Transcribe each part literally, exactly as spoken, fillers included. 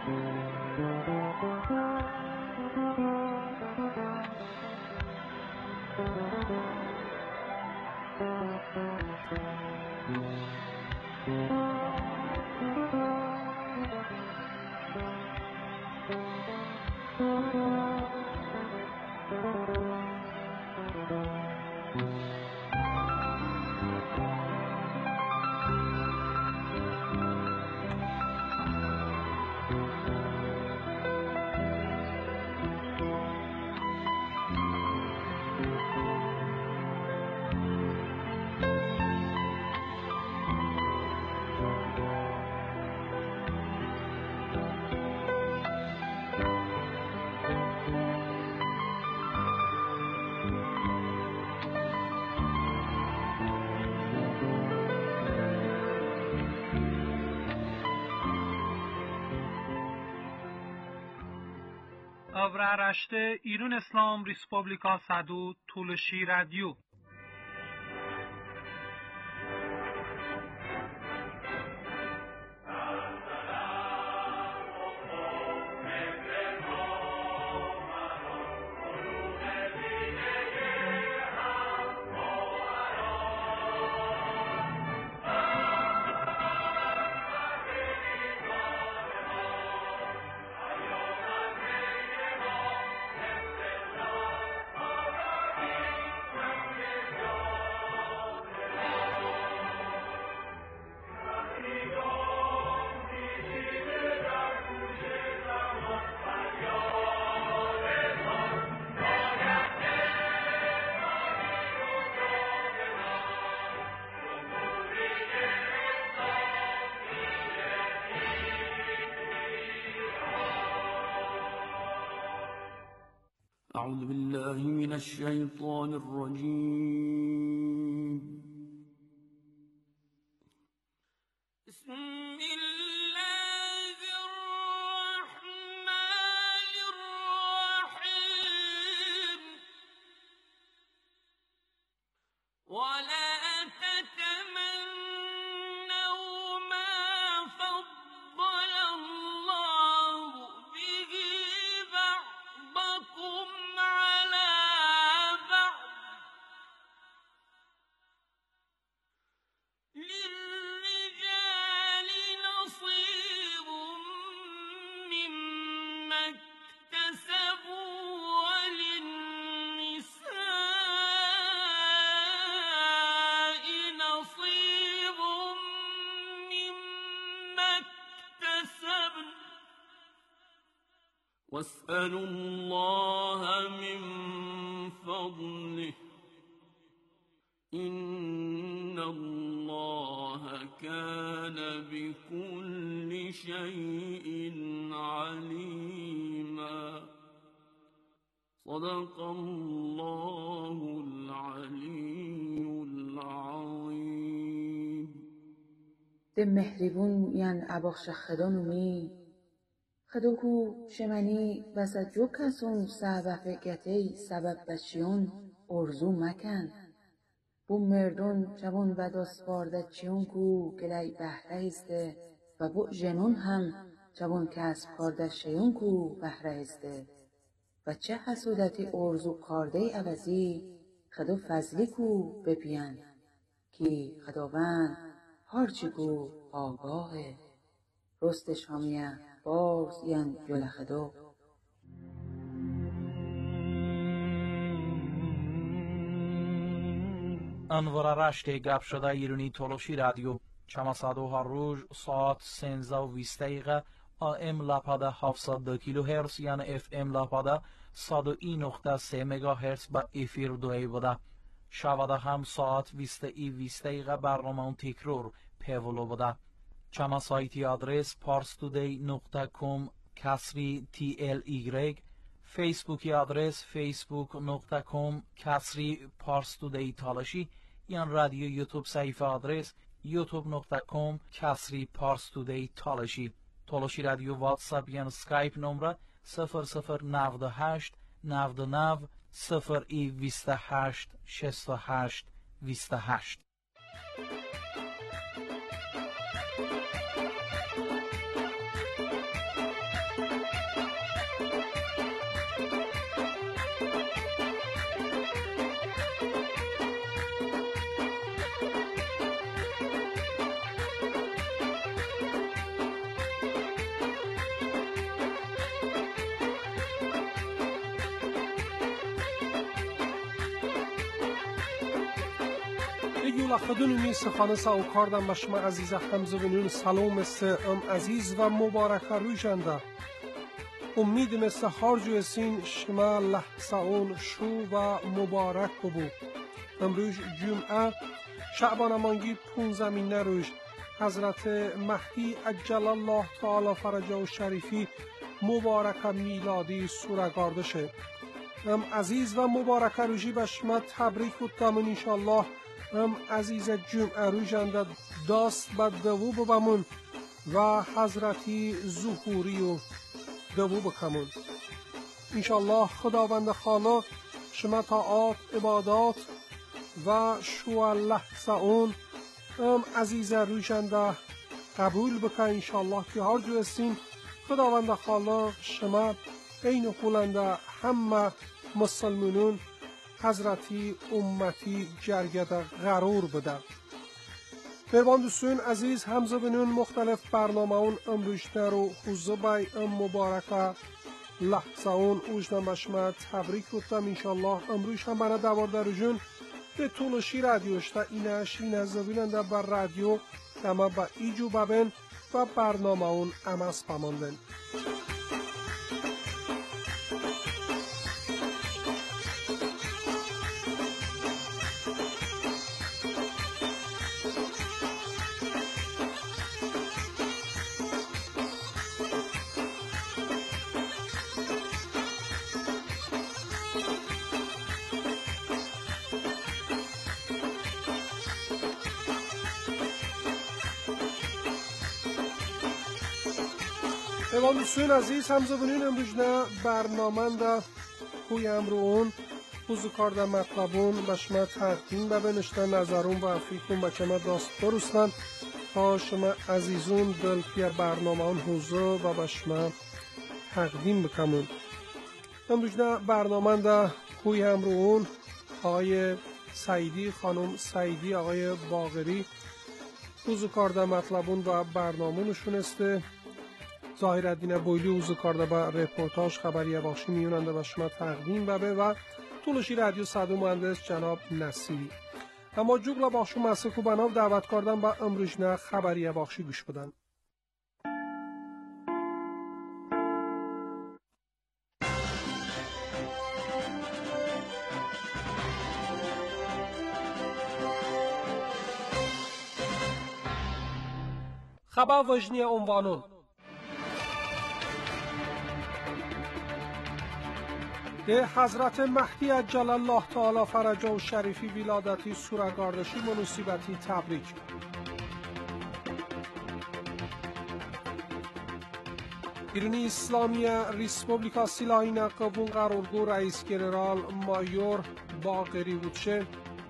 Avraaraşte İran İslam Respublika Sadu Tuluşi Radyo. أعوذ بالله من الشيطان الرجيم. بسم الله الرحمن الرحيم. ولا تتمنوا ما فضل الله به بعضكم على بعض. للرجال نصيب مما اكتسبوا وللنساء نصيب مما اكتسبن واسألوا الله من فضله إن الله كان بكل شيء عليما. صدق الله العلي العظيم. ده مهربون ين اباخش خدانومی خدوکو شمنی وسط جو کسون سبب گتی سبب بچیون ارزو مکن. بو مردون جوان و داسپارده چیون کو گلی بهره ایسته و بو جنون هم جوان کسب کارده شیون کو بهره ایسته و چه حسودتی ارزو کارده عوضی خدو فضلی کو بپین کی خداوند هارچی کو آگاهه رستش همیه باز ین جل خدو. انوار رشت گپ شده ایرانی تولوشی رادیو چماسادو هر روز ساعت سنزده و بیست دقیقه آم لپاده هفتصد و دو کیلو هرتز یعنی اف ام لپاده صد و یک نقطه سه مگا هرتز با افیر دوی بوده. شباده هم ساعت بیست ای بیست دقیقه برنامه تکرار پیولو بوده. چما سایتی آدرس parstoday نقطه com کسری تی ال ایگرگ، فیسبوکی آدرس facebook نقطه com کسری parstoday تالاشی، یا رادیو یوتیوب صفحه آدرس youtube نقطه com کسری parstoday تالاشی. تالاشی رادیو واتساپ یا اسکایپ نمره صفر صفر نود و هشت نود و نه صفر ای بیست و هشت شصت و هشت بیست و هشت. ایولا خدون می سخانه ساو کاردم بشما عزیز حمزه بنون سلام است ام عزیز و مبارک روی جنده امید مثل هارجو سین شما لحظه اون شو و مبارک ببو. امروز جمعه شعبان مانگی پونزمینه روز حضرت مهدی عجل الله تعالی فرجه و شریفی مبارک میلادی سورگارده شه. ام عزیز و مبارک روزی به شما تبریک بودتمون انشالله. ام عزیز جمعه روی جنده داست به دوو ببمون و حضرتی ظهوری و دوو بکمون انشالله. خداوند خالق شما طاعات عبادات و شو لحظه اون ام عزیز روی جنده قبول بکن انشالله که هر جو استین خداوند خالق شما این خولنده همه مسلمانون حضرتی امتی جرگده غرور بده. بربان دوستون عزیز حمزه بنون مختلف برنامه اون امروشنه رو خوزه بای ام مبارکه لحظه اون اوجنه بشما تبریک بودم انشالله. امروش هم بنا دوار در جون به طولشی رادیوشتا اینش این از زبیننده بر رادیو دمه با ایجو ببین و برنامه اون امس بماندن. ایوان دوستون عزیز حمزه بنون امروزنه برنامه دا کوی امروون خوزو کارده مطلبون بشما تقدیم ببینشتن نظرون و افریکون بچه ما داست برستن تا شما عزیزون دل پی برنامه اون حوزه و بشما تقدیم بکمون. امروزنه برنامه دا کوی امروون آقای سعیدی خانم سعیدی آقای باقری خوزو کارده مطلبون و برنامه‌شون استه. ظاهرالدین بویلی اوزو کارده با رپورتاج خبری بخشی میوننده و شما تقدیم ببه و طولشی رادیو صدو مهندس جناب نصیری. اما جوگلا بخشو مسیخو بناو دعوت کردن با امروزنه خبری بخشی گوش بدن. خبر وجنی عنوانون به حضرت مهدی عجل الله تعالی فرجه و شریفی ولادتی سورگاردشی مناسبتی تبریک. ایرانی اسلامی ریسپوبلیکا سلاحی نقبون قرارگو رئیس گنرال مایور باقری بودشه.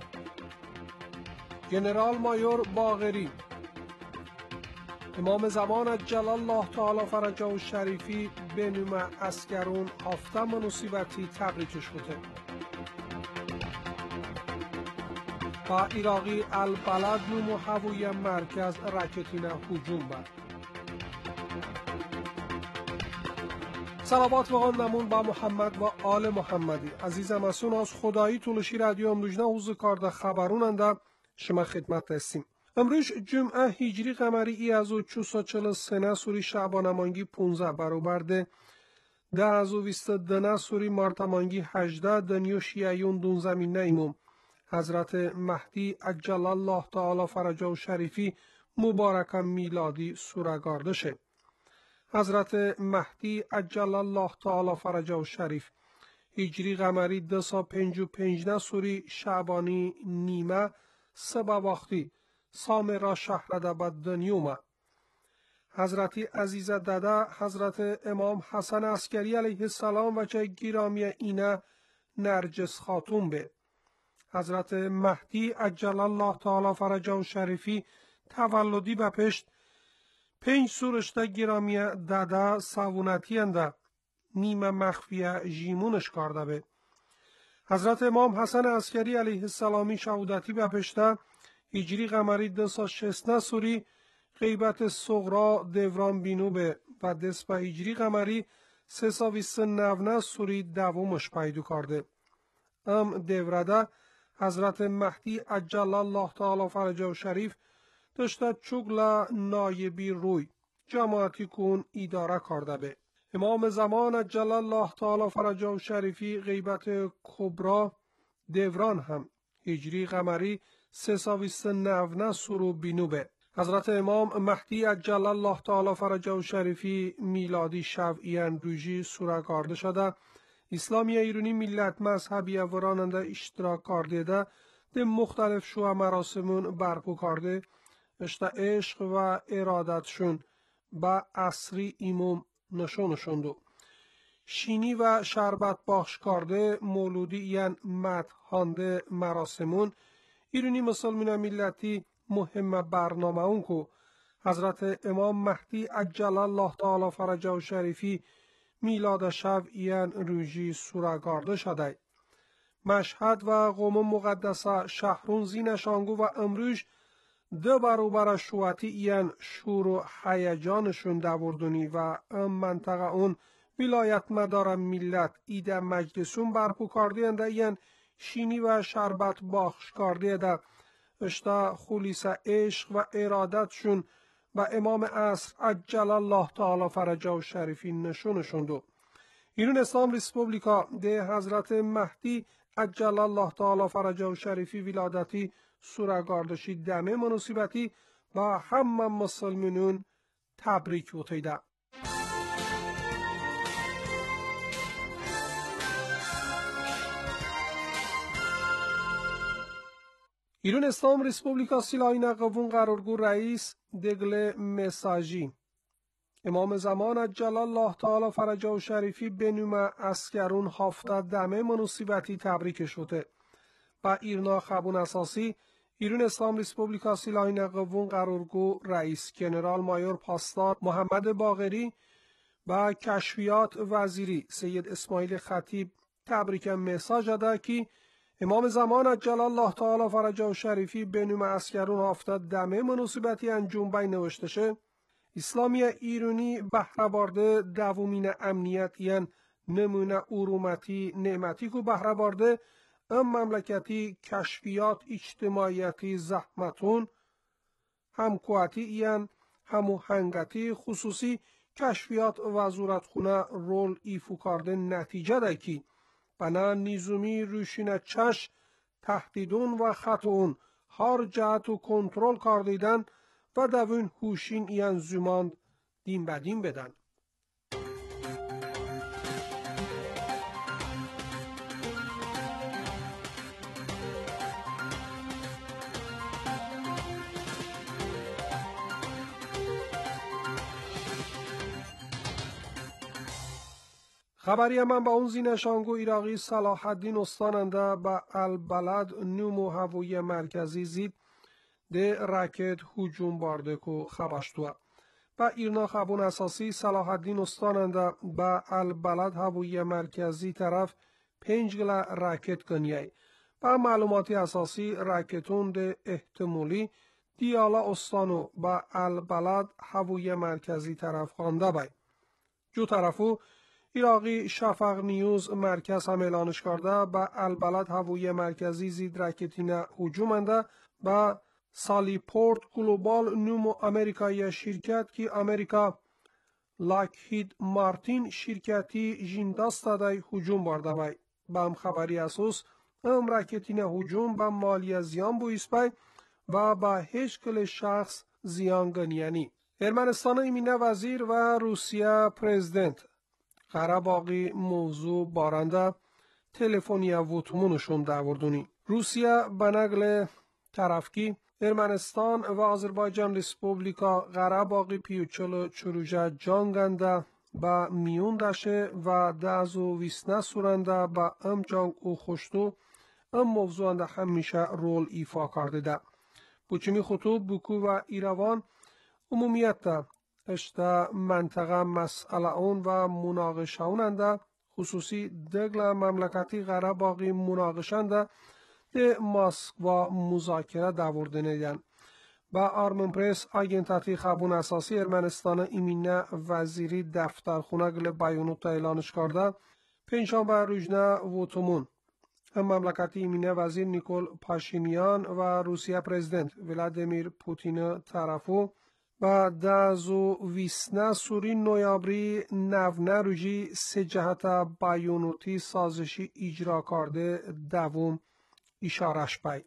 گنرال مایور باقری امام زمان عجل الله تعالی فرجه و شریفی به نوم اسکرون هفته مناسبتی تبریکش بوده. با عراقی البلد نوم هوایی مرکز راکتینه هجوم برد. صلوات و نمون با محمد و آل محمدی. عزیزم اسون از خدایی طولشی رادیو امروزنه حوزه کارده خبروننده شما خدمت هستیم. امروز جمعه هجری قمری ای از و چوسا چل سنه سوری شعبان مانگی پونزه برابر ده ده از و ویست دنه سوری مارتا مانگی هجده دنیو شیعیون دون زمین نیموم حضرت مهدی عجل الله تعالی فرجه و شریفی مبارک میلادی سورگارده شه. حضرت مهدی عجل الله تعالی فرجه و شریف هجری قمری ده سا پنج و پنج نه سوری شعبانی نیمه سبا وقتی سام را شهر دبد دنیومه. حضرت عزیز داده حضرت امام حسن عسکری علیه السلام و چه گرامی اینه نرجس خاتون به. حضرت مهدی عجل الله تعالی فرجه و شریفی تولدی به پشت پنج سورشته گرامی داده سوونتی انده نیمه مخفیه جیمونش کرده به. حضرت امام حسن عسکری علیه السلامی شهودتی به پشته هجری قمری ده سا شست سوری غیبت صغرا دوران بینو به و دست به هجری قمری سه سا ویست نونه سوری دومش پیدو کرده. ام دورده حضرت مهدی عجل الله تعالی فرجه شریف داشته چوگلا نایبی روی جماعتی کن اداره کرده به. امام زمان عجل الله تعالی فرجه شریفی غیبت کبرا دوران هم هجری قمری سه ساویست نونه سرو بینو به. حضرت امام مهدی عجل الله تعالی فرجه شریفی میلادی شوئیان روژی سورگارده شده اسلامی ایرانی ملت مذهبی وراننده اشتراک کرده ده ده مختلف شو مراسمون برپو کرده اشتا عشق و ارادتشون با عصری ایموم نشونشوندو. شینی و شربت بخش کرده مولودی یعن مدهانده مراسمون ایرانی مسلمان ملتی مهم برنامه اون که حضرت امام مهدی عجل الله تعالی فرجه شریفی میلاد شوئیان روژی سورگارده شده. مشهد و قم مقدسه شهرون زینشانگو و امروز دو برابر شواتی این شور و هیجانشون دوردونی و ام منطقه اون ولایت مدار ملت ایده مجلسون برپو کرده ده این شینی و شربت بخش کرده ده اشتا خلیص عشق و ارادتشون و امام عصر عجل الله تعالی فرجه شریفی نشونشون دو. ایران اسلام ریسپوبلیکا ده حضرت مهدی عجل الله تعالی فرجه شریفی ولادتی سورگاردشی دمه مناسبتی و همه مسلمانون تبریک بوتیده. ایران اسلام ریسپوبلیکا سیلاینا قوون قرارگو رئیس دگل مساجی امام زمان عجل الله تعالی فرجه شریفی بنوم اسکرون هفته دمه مناسبتی تبریک شده و ایرنا خبون اساسی ایران اسلام ریسپوبلیکا سیلاینا قوون قرارگو رئیس جنرال مایور پاسدار محمد باقری و کشفیات وزیری سید اسماعیل خطیب تبریک مساج داده که امام زمان عجل الله تعالی فرجه شریفی بنوم اسکرون هفته دمه مناسبتی انجام بین نوشته اسلامی ایرانی بهره برده دومین امنیت یعن نمونه ارومتی نعمتی که بهره برده ام مملکتی کشفیات اجتماعیتی زحمتون همکواتی یعن هموهنگتی خصوصی کشفیات وزارتخونه رول ایفو کرده نتیجه ده که بنا نیزومی روشین چش تهدیدون و خطون هر جهت و کنترل کردیدن و دوین هوشین این زمان دیم بدیم بدن. خبری من با اون زینشانگو ایراقی صلاح الدین استاننده با البلد نومو هوایی مرکزی زید ده راکت هجوم بارده کو خبشتوه و ایرنا خبون اساسی صلاح الدین استاننده با البلد هوایی مرکزی طرف پنج گلا راکت کنیه و معلوماتی اساسی راکتون ده احتمالی دیالا استانو با البلد هوایی مرکزی طرف خوانده بای. جو طرفو ایراقی شفق نیوز مرکز هم اعلانش کرده با البلد هوایی مرکزی زید راکتینه هجومنده و سالیپورت گلوبال نومو امریکایی شرکت که امریکا لاکهید مارتین شرکتی جینداست دای هجوم برده بای. با هم خبری اساس ام راکتینه هجوم با مالی زیان بویس بای و با هیچ کل شخص زیان گنیانی. ارمنستان ایمینه وزیر و روسیه پرزیدنت قره باقی موضوع بارنده تلفنیا وطمونشون داوردونی. روسیه بنگل طرفکی ارمنستان و آذربایجان ریسپوبلیکا قره باقی پیوچلو چروجه جانگنده با میون دشه و دازو ویسنه سورنده با ام جانگ او خوشتو ام موضوعنده همیشه رول ایفا کرده ده. بچمی خطوب بوکو و ایروان عمومیت ده اشتا منطقه مسئله اون و مناقشه اوننده خصوصی دگل مملکتی قره باقی مناقشنده ده ماسکوا مذاکره داورده نیدن. با آرمن پریس آگنتاتی خبون اساسی ارمنستان ایمینه وزیری دفتر خونه گل بیانوت اعلانش کرده پنجشنبه روزنه وطمون هم مملکتی ایمینه وزیر نیکول پاشینیان و روسیه پرزیدنت ولادیمیر پوتین طرفو و دازو ویسنا سوری نویابری نونە روژی سه جهت بایونوتی سازشی اجرا کرده دوم اشارش بای.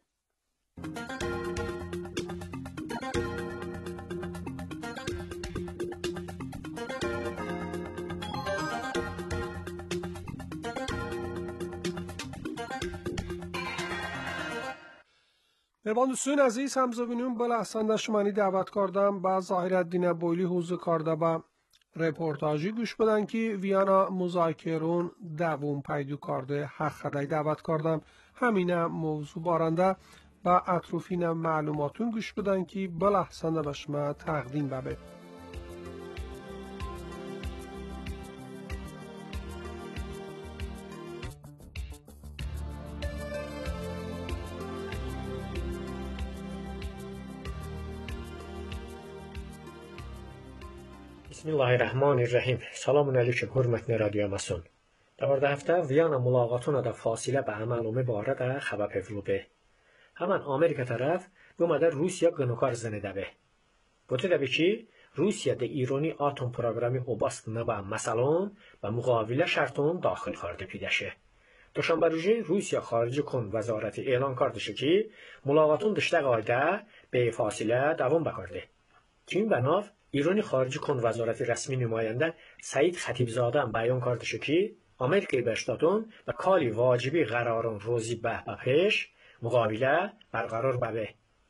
مهربان دوستان عزیز همزبینون به لحظه شمانی دعوت کردم با ظاهرالدین بویلی حوزه کرده با رپورتاجی گوش بدن که ویانا مذاکرون دوم پیدا کرده حق خدای دعوت کردم همین موضوع بارنده با اطرافین معلوماتون گوش بدن که به لحظه به شما تقدیم ببه. بسم الله الرحمن الرحیم. سلام علیکم hörmətli radio mason. Davada hafta Viyana mülağatına da fasilə və əməlumu barədə xəbər pevlube. Həmən Amerika tərəf bu mədə Rusiya qınıqar zənədəbi. Bu təbi ki, Rusiyada İrani atom proqramı obastına və məsələn və müqavilə şərtinin daxil xardı pidəşi. Doşanbə rüji Rusiya Xarici Kon Vəzarəti elan kardışı ki, mülağatın dışda qayda bey fasilə davam bəkardı. Kim və nav ایرانی خارجی کن وزارت رسمی نماینده سعید خطیبزاده بیان کرده که آمریکای بشتاتون و کالی واجبی قرارون روزی به بپش مقابله برقرار ببه.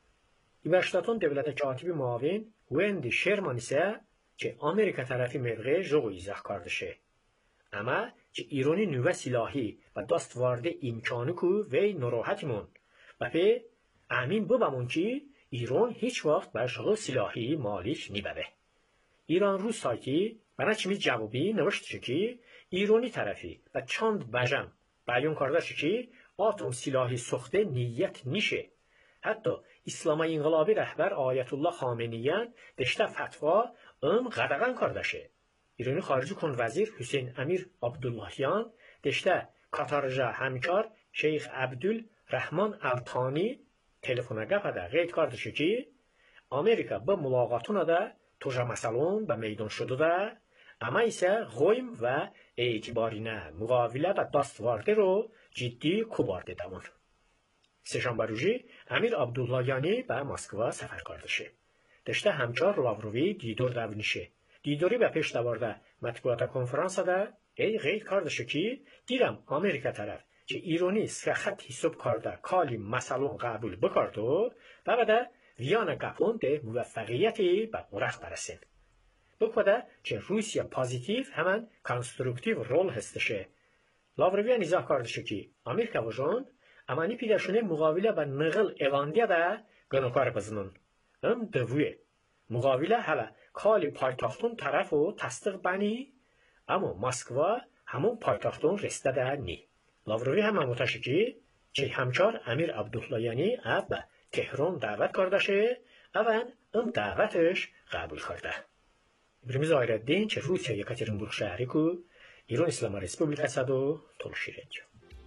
بشتاتون دولت کاتب معاون وندی شرمان ise که آمریکا طرفی مرغه جوغ ایزاح کرده شه. اما که ایرانی نوه سلاحی و دست وارد امکانو که وی نراحتیمون و پی امین ببمون که ایران هیچ وقت بر شغل سلاحی مالیک نیببه. ایران روز سایتی بنا چیمی جوابی نوشته که ایرانی طرفی و چند بجم بیان کرده که آتوم سلاحی سخته نیت نیشه. حتی اسلامی انقلابی رهبر آیت الله خامنیان دشته فتوا ام قدغن کرده شه. ایرانی خارجی کن وزیر حسین امیر عبداللهیان دشته کاتارجا همکار شیخ عبدالرحمن التانی تلفن گپده قید کرده که آمریکا با ملاقاتونه ده توجه مسئلون به میدان شده ده اما ایسه غویم و اعتبارینه مقاوله و دستوارده رو جدی کبارده دمون. سه‌شنبه روزی امیر عبداللهیانی به مسکو سفر کرده شه. دشته همچار لاوروی دیدار دونیشه. دیداری به پیش دوارده مطبوعات کنفرانس ده ای قید کرده شه که دیرم آمریکا طرف که ایرانی سه خط حساب کرده کالی مسئلون قبول بکرده و بعد ویانا گپون ده موفقیتی به مرخ برسین. بکوده که روسیه پازیتیو همان کنسترکتیو رول هستشه. لاوروی نیزا کرده شه که آمریکا و جان امانی پیداشونه مقابله به نقل ایلاندیا ده گنوکار بزنون. ام دویه. مقابله حالا کالی پایتاختون طرف و تصدیق بانی اما مسکو همون پایتاختون رسته ده نی. لاوروی هم متوجه که چه همچار امیر عبداللهیانی اب به تهران دعوت کرده شه اون ام دعوتش قبول کرده. ابراهیم ظاهرالدین چه روسیه یکاترینبورگ شهری کو ایران اسلامی ریسپوبلیکası da tolşirenci.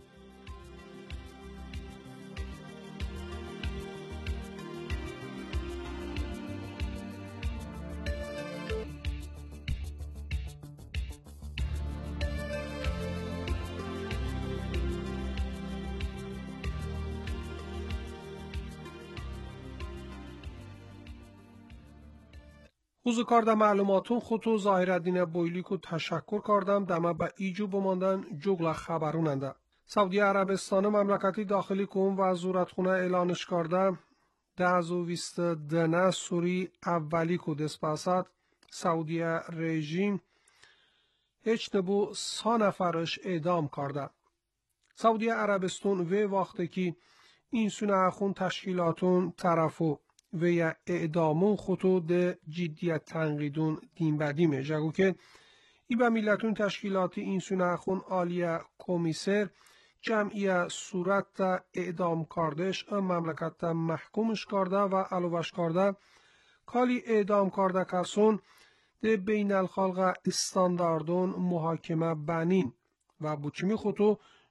حوزه کارده معلوماتون خودتو ظاهرالدین بویلی کو تشکر کردم دمه به ایجو بماندن جگل خبروننده. سعودی عربستان مملکتی داخلی کن و زورتخونه اعلانش کرده ده و بیست دنه سوری اولی کو دسپاسد سعودی رژیم هیچ نبو سه نفرش اعدام کرده. سعودی عربستان و وقتی که این سونه خون تشکیلاتون طرفو و یا اعدامون خطو ده جدیت تنقیدون دین بدیمه جگو که ای به میلتون تشکیلات این سونه خون آلیا کمیسر جمعی صورت تا اعدام کردش ام مملکت تا محکومش کرده و علوش کرده کالی اعدام کرده کسون ده بین الخالق استانداردون محاکمه بنین و بوچمی خطو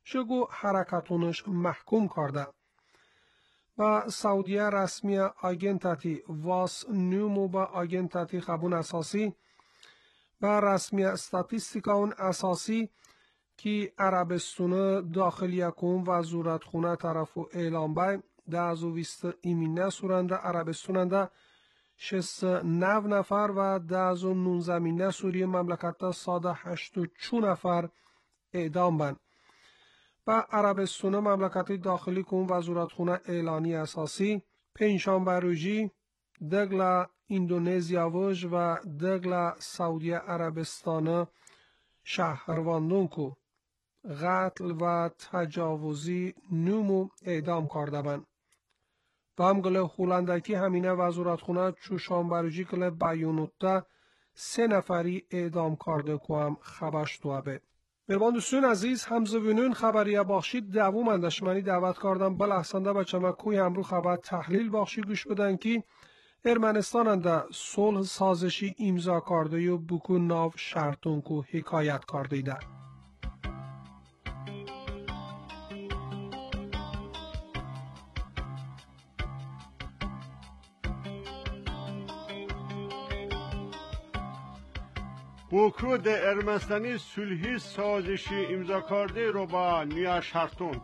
شگو حرکتونش محکوم کرده. و سعودیه رسمی آگنتاتی واس نیومو با آگنتاتی خبون اساسی و رسمی استاتیستیکاون اساسی که عربستون داخلی کن و زورتخونه طرفو اعلام بای ده از ویست ایمینه سورنده عربستوننده شست نو نفر و ده از نونزمینه سوری مملکت ساده هشت و چو نفر اعدام بند. و عربستون مملکتی داخلی کن و زورتخونه اعلانی اساسی پنجشنبه روزی دگل اندونزیا وج و دگل سعودی عربستان شهرواندون کو قتل و تجاوزی نومو اعدام کرده بند. و هم گله هولندکی همینه و زورتخونه چوشنبه روزی گله بیانوته سه نفری اعدام کرده که هم خبرش دوابه. مهربان دوستان عزیز همزوینون خبریه بخشید دوم اندشمنی دعوت کردم بل احسنده بچه مکوی همرو خبر تحلیل بخشی گوش بدن که ارمنستان انده صلح سازشی امضا کرده و بکو ناو شرطون کو حکایت کرده ده. بوکو ده ارمنستانی صلحی سازشی امضا کرده رو با نیا شرطون.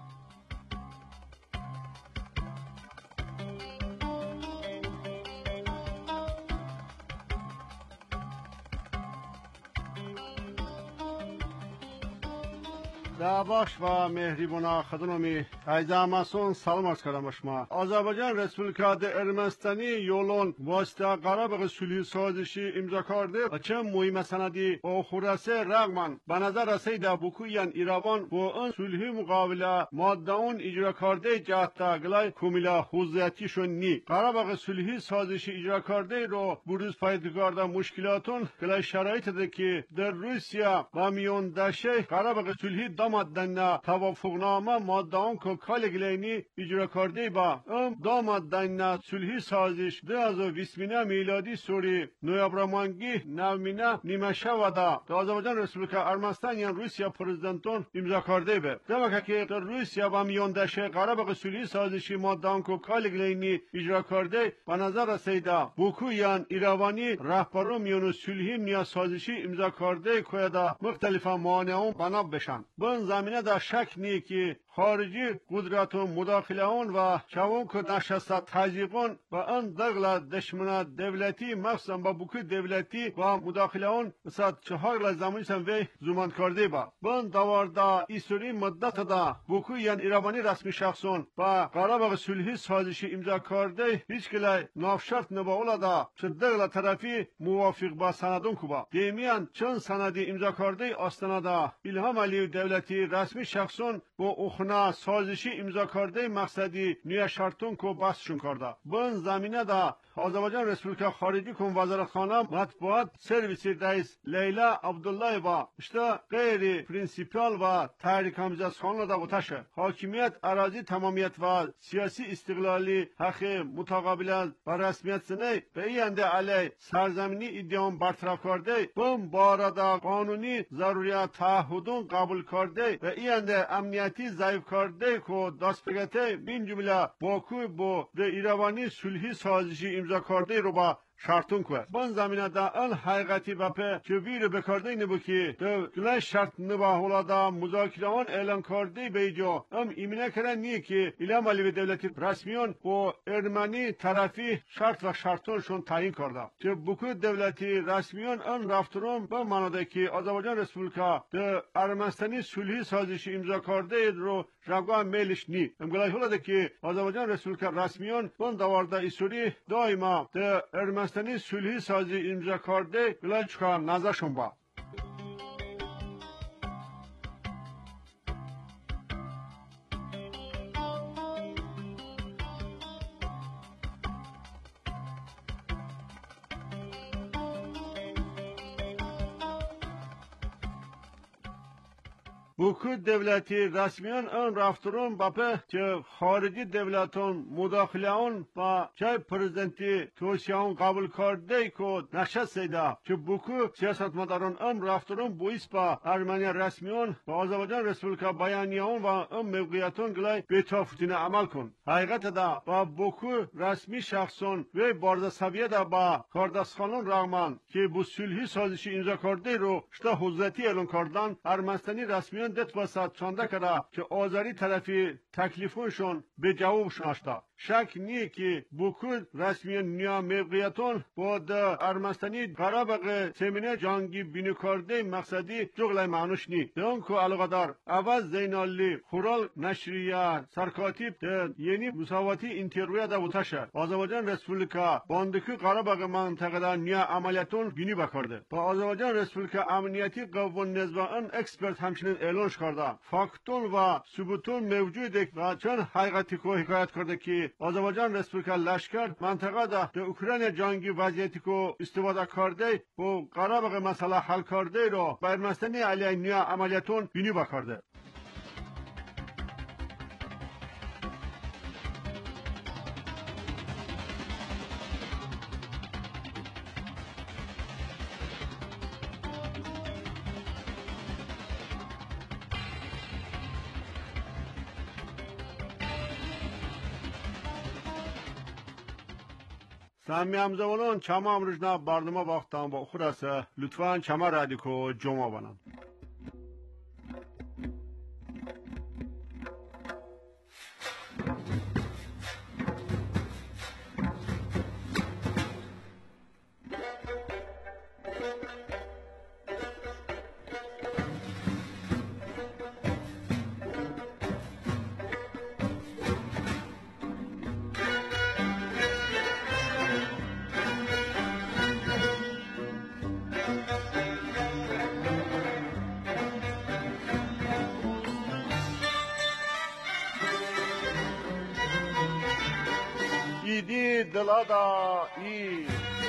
دعواش و مهریبونا خدمتی ایزاماسون سلام عرض کردم به شما. آذربایجان رسپوبلیکا ارمنستانی یولون واسطه قرار صلح سازشی امضا کرده و چه مهم سندی با خورسه رغم به نظر رسید بوکویان ایران با اون صلح مقابله ماده اون اجرا کرده جهت گلای کومیلا حوزیتیشون نی قرار صلح سازشی اجرا کرده رو بروز پیدا کرده مشکلاتون گلای شرایط ده که در روسیه و میون دشه قرار صلح دامادن توافقنامه ماده اون که کالگلینی اجرا کرده با ام دامادن صلح سازش دو هزار و بیست میلادی سوری نویابرامانگی نومینه نیمه شوده در آذربایجان رسپوبلیکا ارمنستان یا روسیه پرزیدنتون امضا کرده به دمکه که در روسیه و میون دشه قرار به صلح سازشی ماده اون که کالگلینی اجرا کرده به نظر رسیده بوکویان ایروانی رهبرو میون صلحی نیا سازشی امضا کرده که دا مختلف مانعون بنا بشن بن زمینه در شک نی که خارجی قدرت و مداخله اون و چون که نشسته تزیقون و ان دغل دشمن دولتی مخصوصا با بوکو دولتی و مداخله اون مثلا چهار زمانی سم وی زمان کرده با بن دواردا ایسوری مدت دا بوکو یان ایرانی رسمی شخصون و قرار صلح سازشی امضا کرده هیچ کلی نافشرط نباولا دا چه دغل طرفی موافق با سندون کوبا دیمیان چند سندی امضا کرده آستاندا الهام علیو دولتی رسمی شخصون با اخنا سازشی امضا کرده مقصدی نیا شرطون کو بحثشون کرده بن زمینه دا آذربایجان رسپوبلیکا خارجی کن وزارتخانه مطبوعات سرویس رئیس لیلا عبدالله با اشتا غیر پرینسیپال و تحریک همزه خانه دا بتشه حاکمیت اراضی تمامیت و سیاسی استقلالی حق متقابل و رسمیت سنه به اینده علی سرزمینی ادیام برطرف کرده بم باردا قانونی ضروریات تعهدون قبول کرده و اینده امنیتی ضعیف کرده که دست بگته بین جمله باکو با ده ایروانی صلحی سازشی امضا کرده رو با شرطون که بان زمینه دا ال حقیقتی بپه که ویر بکرده نبو که ده گله شرط نبا حولا دا مذاکرهان اعلان کرده بیجا ام ایمینه کرن نیه که ایلام علیو دولتی رسمیان و ارمنی طرفی شرط و شرطونشون تعیین کرده که بکو دولتی رسمیان ان رفترون با مناده که آذربایجان رسپوبلیکا ده ارمنستانی صلحی سازشی امضا کرده رو رگاه میلش نی ام گله حولا ده که آذربایجان رسپوبلیکا رسمیان بان دوارده ایسوری دائما ده ارمنستانی صلحی سازی امضا کرده گله چکار نظرشون با بوکو دولتی رسمیان ان رفترون باپه که خارجی دولتون مداخله با چه پرزنتی توسیان قبول کرده که نشسته که بوکو سیاستمداران ام رفترون بویس با ارمنی رسمیان با آذربایجان رسپولیکا بیانیه‌ون و ام موقعیتون گلای بی‌تفاوتانه عمل کن. حقیقت دا با بوکو رسمی شخصون و باردسویه دا با کاردستخانون رغمان که با صلحی سازشی امضا کرده رو شتا حضرتی اعلان کردن ارمنستانی رسمیان دت واسط چانده کرده که آذری طرفی تکلیفونشون به جوابشون اشتا. شک نیه که بوکو رسمیان نیا موقعیتون با دا ارمنستانی قرابق سمینه جانگی بینو کرده مقصدی جغلای معنوش نی. دون که علاقه دار عوض زینالی خورال نشریه سرکاتیب یعنی مساواتی انترویه دا بوتشه. آذربایجان رسپولیکا باندکو قرابق منطقه دا نیا عملیاتون بینی بکرده. با آذربایجان رسپولیکا امنیتی قوان نزبا ان اکسپرت همچنین اعلانش کرده. فاکتون و ثبوتون موجوده و چون حقیقتی که حکایت کرده که آذربایجان رسپولیکا لشکر منطقه دا در اوکراین جنگی وضعیتی که استفاده کرده و قرابق مسئله حل کرده رو با ارمنستانی علیه نیا عملیاتون بینی بکرده. سامی همزمانان چما امروزنا برنامه باختم با خودسه لطفاً چما رادیکو جمع بنام. ایدی دلادا ای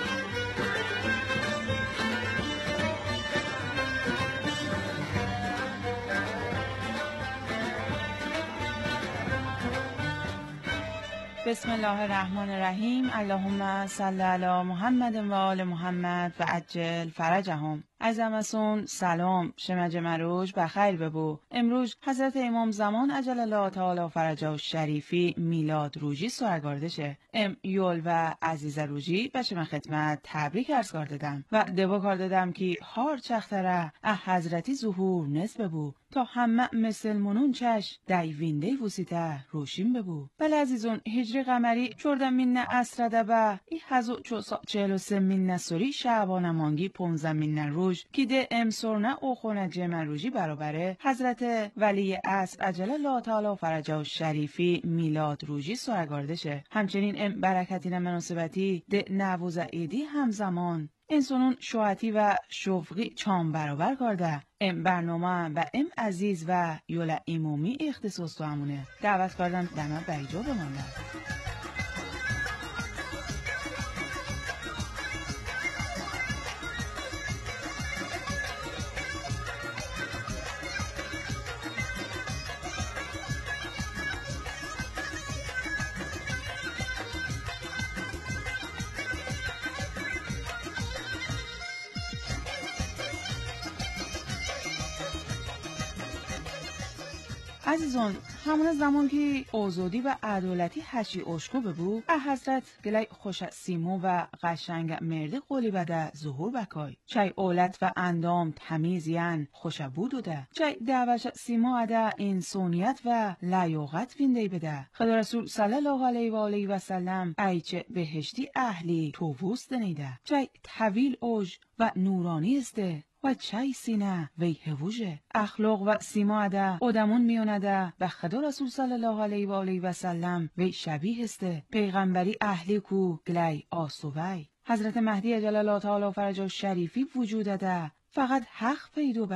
بسم الله الرحمن الرحیم. اللهم صل علی محمد و آل محمد و عجل فرجهم. از امسون سلام شمج مروج بخیر ببو. امروز حضرت امام زمان عجل الله تعالی فرجه و شریفی میلاد روژی سوگردشه. ام یول و عزیز روژی بچه من خدمت تبریک عرض کردم و دبا کردم که هار چختره اه حضرتی ظهور نصف ببو تا همه مثل منون چش دیوینده وسیته روشین ببو. بله عزیزون هجری قمری چردم من اسرده با ای هزو چوسا چهل و سه من نسوری شعبان مانگی پونزه من روژ که ده امسورنه او خونه جمع روژی برابره حضرت ولی عصر عجل الله تعالی فرجه و شریفی میلاد روژی سوگردشه. همچنین ام برکتین مناسبتی ده نووز ایدی همزمان انسانون شوهتی و شوفقی چام برابر کرده. ام برنامه و ام عزیز و یولا ایمومی اختصاص تو همونه دعوت کردم دمه بیجا بمانده. عزیزان همون زمان که آزادی و عدالتی هشی اشکو ببو اه حضرت گلی خوش سیمو و قشنگ مرد قولی بده ظهور بکای چای اولت و اندام تمیزیان خوش بودو ده چای دعوش سیمو اده انسانیت و لیاقت وینده بده. خدا رسول صلی الله علیه و آله و سلم ایچه بهشتی اهلی تووست نیده چای طویل اوج و نورانی استه و چای سینه وی هووژه اخلاق و سیما اده آدمون میونده و خدا رسول صلی الله علیه و آله و سلم وی شبیه استه پیغمبری اهلی کو گلی آسوی حضرت مهدی عجل الله تعالی فرجه شریفی وجود ده فقط حق پیدو ببه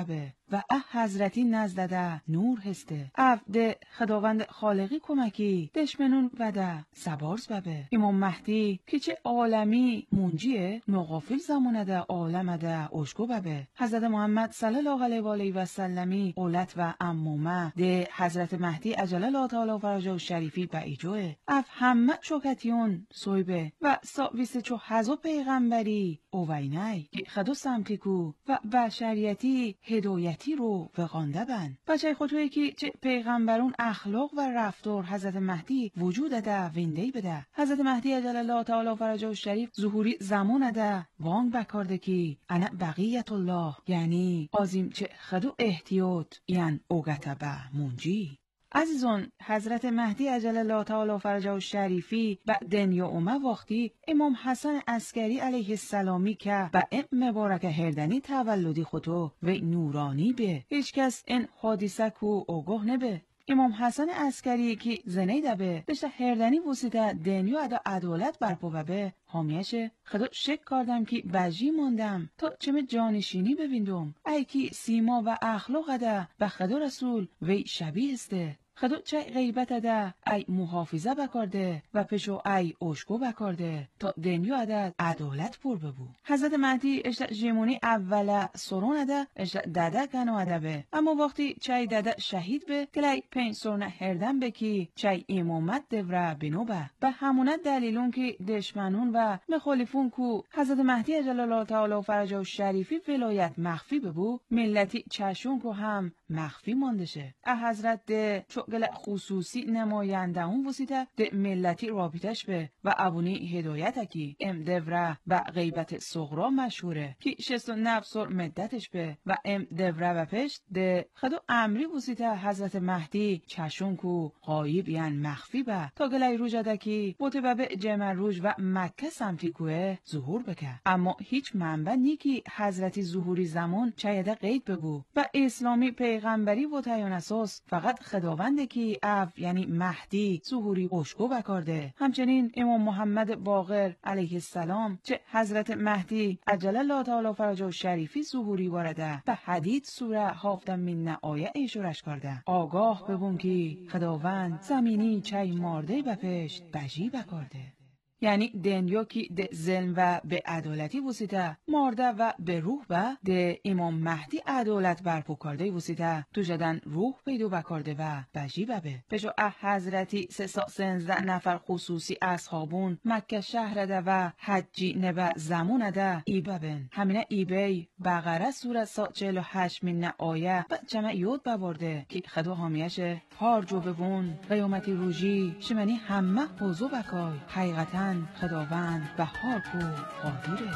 و اه حضرتی نزدده نور هسته اف ده خداوند خالقی کمکی دشمنون وده سبارز ببه امام مهدی که چه عالمی منجیه نغافل زمانده عالمده اشکو ببه حضرت محمد صلی الله علیه و آله و سلمی اولت و امومه ده حضرت مهدی عجل الله تعالی فرجه شریفی به ایجوه اف همه شوکتیون سویبه و ساویس چو حضو پیغمبری اوینای که خدو سمتیکو و بشریتی هدایتی رو وقانده بن بچه خودوی که چه پیغمبرون اخلاق و رفتار حضرت مهدی وجود ده ویندهی بده حضرت مهدی عجل الله تعالی فرجه شریف ظهوری زمان ده وانگ بکارده که انا بقیت الله یعنی آزیم چه خدو احتیاط یعنی اوگته به منجی عزیزان حضرت مهدی عجل الله تعالی فرجه شریفی با دنیا اومه وقتی امام حسن عسکری علیه السلامی که با ام مبارک هردنی تولدی خودو و نورانی به هیچ کس این حادثه کو اوگاه نبه امام حسن عسکری که زنی دبه دشت هردنی وسیده دنیا ادا عدالت برپو ببه حامیشه خدا شک کردم که بجی ماندم تا چمه جانشینی ببیندم ای که سیما و اخلاق ده به خدا رسول وی شبیه استه خدا چه غیبت ده ای محافظه بکرده و پشو ای اشکو بکرده تا دنیا عدد عدالت پر ببو حضرت مهدی اشت جیمونی اوله سرون ده اشت دده کنو عدبه اما وقتی چای دده شهید به گلی پین سرون هردن بکی چای امامت دوره بنو به به همونت دلیلون که دشمنون و مخالفون کو حضرت مهدی عجل الله تعالی فرجه شریفی ولایت مخفی ببو ملتی چشون کو هم مخفی ماندشه اه حضرت ده چوگل خصوصی نماینده اون وسیته ده ملتی رابطش به و ابونی هدایت کی ام دوره و غیبت صغرا مشهوره که شست و نفسور مدتش به و ام دوره و پشت ده خدو امری وسیته حضرت مهدی چشون کو غایب یعنی مخفی به تا گلی روژه ده کی بوته به جمع روژ و مکه سمتی کوه ظهور بکه اما هیچ منبع نی که حضرتی ظهوری زمان چایده قید بگو و اسلامی پیغمبری و تایون اساس فقط خداونده که اف یعنی مهدی ظهوری اشکو بکارده همچنین امام محمد باقر علیه السلام چه حضرت مهدی عجل الله تعالی فرجه شریفی ظهوری وارده به حدید سوره هافتم من آیه ایشورش کرده آگاه ببون که خداوند زمینی چای مارده بپشت بجی بکارده یعنی دنیا که ده ظلم و به عدالتی وسیته مارده و به روح و ده امام مهدی عدالت برپو کرده وسیته تو جدن روح پیدو بکارده و بجی ببه پشو اه حضرتی سه سا سنزده نفر خصوصی اصحابون مکه شهر ده و حجی نبه زمون ده ای ببن همینه ای بی بقره سوره سا چهل و هشت من آیه و جمع یود ببارده که خدا حامیشه هار جو ببون قیامتی روژی شمنی همه حوضو بکای حقیقتا خداوند بهار کو قادره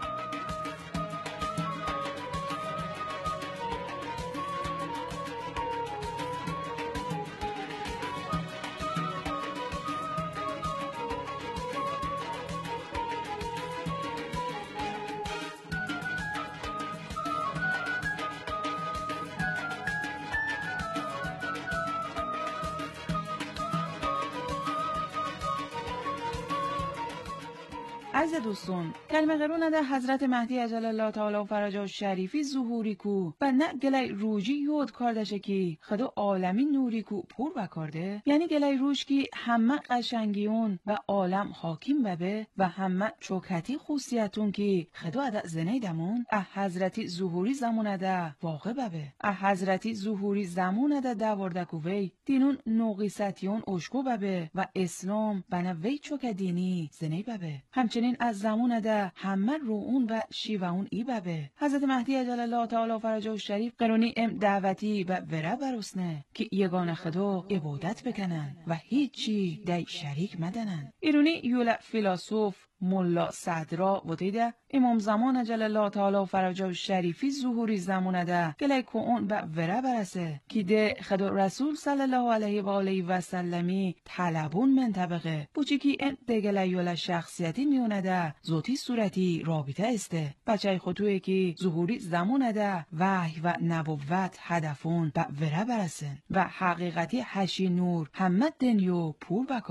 عزیز دوستان کلمه قرون ده حضرت مهدی عجل الله تعالی فرجه شریفی ظهوری کو و نه گلی روجی یود کردشه که خدا عالمی نوری کو پر بکارده یعنی گلی روش که همه قشنگیون و عالم حاکم ببه و همه چوکتی خوصیتون که خدا عده زنه دمون اه حضرتی ظهوری زمون ده واقع ببه اه حضرتی ظهوری زمون ده دورده کوی دینون نوغیستیون اشکو ببه و اسلام بنوی چوک دینی زنه ببه همچنین از زمان ده همه روون و شیوون ای ببه حضرت مهدی عجل الله تعالی فرجه شریف قرونی ام دعوتی و وره برسنه که یگان خدا عبادت بکنن و هیچی دی شریک مدنن ایرونی یولا فیلاسوف ملا صدرا و دیده امام زمان عجل الله تعالی فرجه شریفی ظهوری زمانه ده گلی که اون به وره برسه که ده خدا رسول صلی الله علیه و آله و سلمی طلبون من طبقه بوچی که این ده گلی یولا شخصیتی میونه ده زوتی صورتی رابطه استه بچه خطوه که ظهوری زمانه ده وحی و نبوت هدفون به وره برسن و حقیقتی هشی نور همه دنیو پور بکارده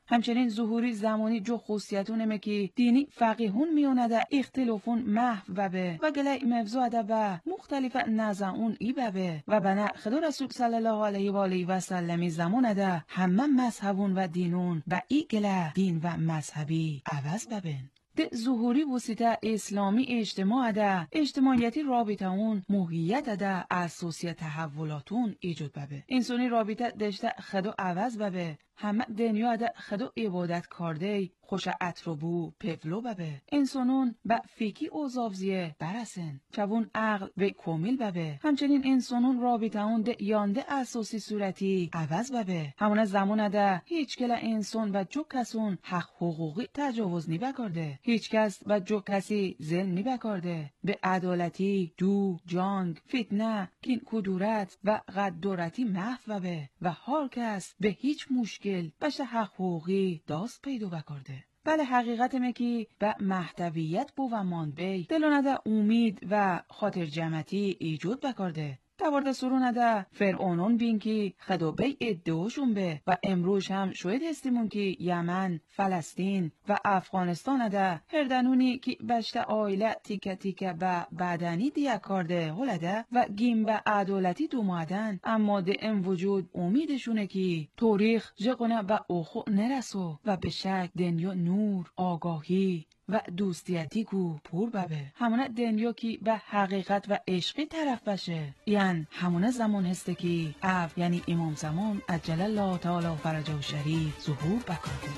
همچنین ظهوری زمانی جو خصوصیتون که دینی فقیهون میونده اختلافون محو ببه و گله مفزوع ده و مختلف نزعون ای ببه و بنا خدا رسول صلی الله علیه و آله و سلمی زمان ده همه مذهبون و دینون و ای گله دین و مذهبی عوض ببن. ده ظهوری وسیطه اسلامی اجتماع ده اجتماعیتی رابطه اون موهیت ده اساسی تحولاتون ایجاد ببه. انسانی رابطه داشته خدا عوض ببه. همه دنیا ده خدا عبادت کرده خوش اتروبو پفلو ببه. انسانون با فیکی اوزافزیه برسن. چون عقل به کامل ببه. همچنین انسانون رابطه اون ده یانده اساسی صورتی عوض ببه. همون زمان ده هیچ کلا انسان و جو کسون حق حقوقی تجاوز نی بکرده. هیچ کس و جو کسی ظلم نی بکرده. به عدالتی، دو، جنگ، فتنه، کین کدورت و غدارتی محو ببه و هر کس به هیچ مشکل بشه حق حقوقی داست پیدا بکرده. بله حقیقت مکی به محتویت بو و مانبی دلونده امید و خاطر جمعیتی ایجاد بکرده. دوارده سرونده فرعونون بین که خدا بی ادعاشون به و امروز هم شاید هستیمون که یمن، فلسطین و افغانستان ده هردنونی که بشت آیله تیکه تیکه به بدنی دیه کرده هلده و گیم به عدالتی دو مادن اما ده ام وجود امیدشونه که تاریخ جقونه به اوخو نرسو و به شک دنیا نور، آگاهی و دوستیتی کو پور ببه. همونه دنیا کی به حقیقت و عشقی طرف بشه. یعنی همونه زمان هسته کی اف یعنی امام زمان عجل الله تعالی فرجه و شریف ظهور بکرده.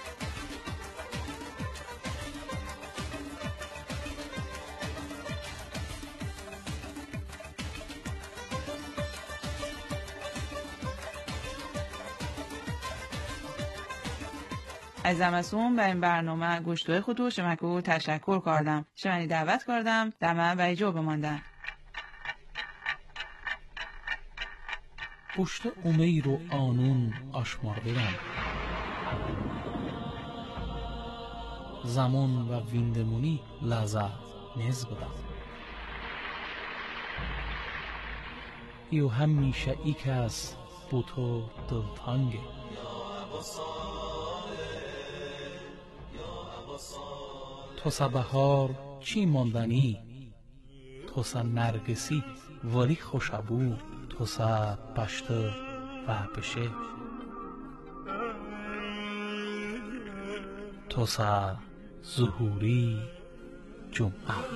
از امسون به این برنامه گوشتوی خودو شمکو تشکر کردم. شمانی دعوت کردم دمه و ایجا بماندن. پشت امیر و آنون آشمار بدم. زمان و ویندمونی لذت نز بدم. ایو همیشه ای کس بو تو دلتانگه. تو سا بهار چی ماندنی، تو سا نرگسی ولی خوشبو، تو سا پشته و بشه، تو سا ظهوری جمعه.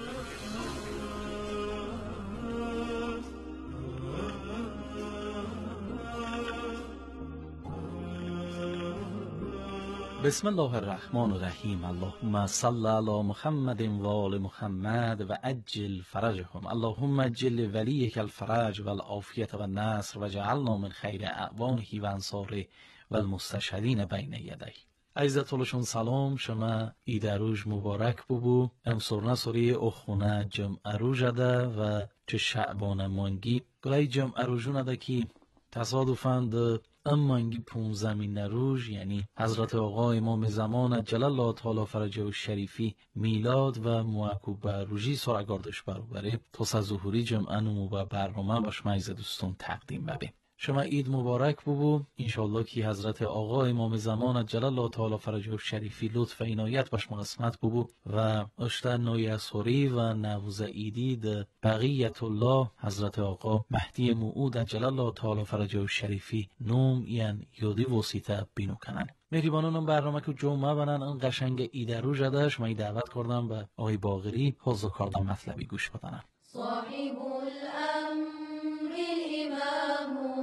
بسم الله الرحمن الرحیم. اللهم صل علی محمد و آل محمد و عجل فرجهم. اللهم عجل ولیک الفرج و العافیت و النصر و جعلنا من خیر اعوانه و انصاره و المستشهدین بین یدیه. عزیزتولشون سلام، شما ایده روز مبارک ببو. امسورنا سوری اخونه جمعه روز ده و چه شعبان مانگی گلای جمعه روزونه ده که تصادفاً ده امانگی پونزمین روز یعنی حضرت آقا امام زمان عجل الله تعالی فرجه و شریفی میلاد و معکوب روزی سرگاردش برابره توسا ظهوری جمعه نمو و برنامه باش مایز دوستون تقدیم ببین. شما عید مبارک ببو. انشالله که حضرت آقا امام زمان عجل الله تعالی فرجه و شریفی لطف و عنایت باش مقسمت ببو و اشتر نوی اسوری و نوز ایدی ده بقیت الله حضرت آقا مهدی موعود عجل الله تعالی فرجه و شریفی نوم یعنی یادی وسیطه بینو کنن. مهربانانم برنامه که جمعه بنن ان قشنگ ایده رو جدش من دعوت کردم به آقای باقری حوض کردم مطلبی گوش بدنن. صاحب الامر الامام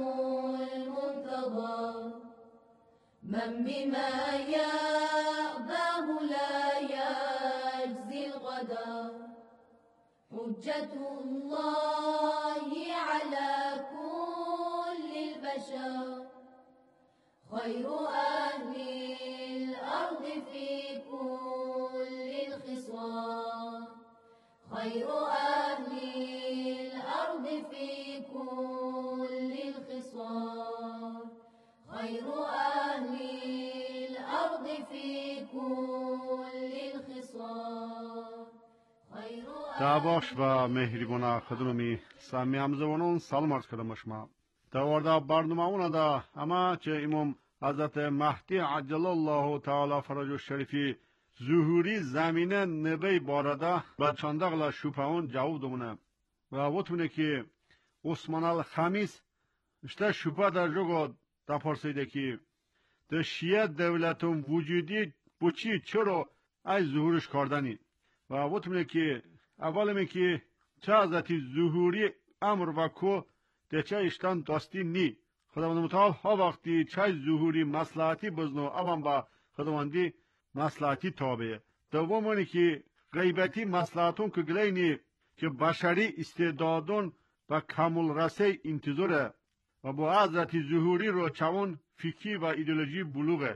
من بما يأباه لا يجزي القدر حجة الله على كل البشر خير أهل الأرض في كل الخصال خير أهل الأرض في كل الخصال خير أهل الأرض في كل الخصال خير دعواش و مهربان خدممی سامی همزوانون سلام عرض کردم شما. دوارده برنامه اونا دا اما چه امام حضرت مهدی عجل الله تعالی فرج شریفی ظهوری زمینه نبی بارده و چندقل شوپاون جاودمونه و وطمونه که عثمان الخمیس اشته شوپا در جگو دا پرسیده که ده شیعه دولتون وجودی بچی چرا ای ظهورش کردنی و وطمونه که اولمی که چه حضرت ظهوری امر و کو ده چه اشتان داستی نی خداوند متعال ها وقتی چه ظهوری مصلحتی بزنو اوان با خداوندی مصلحتی تابعه دومونی که غیبتی مصلحتون که گلینی که بشری استعدادون و کامل رسه انتظاره و با حضرت ظهوری رو چون فکری و ایدئولوژی بلوغه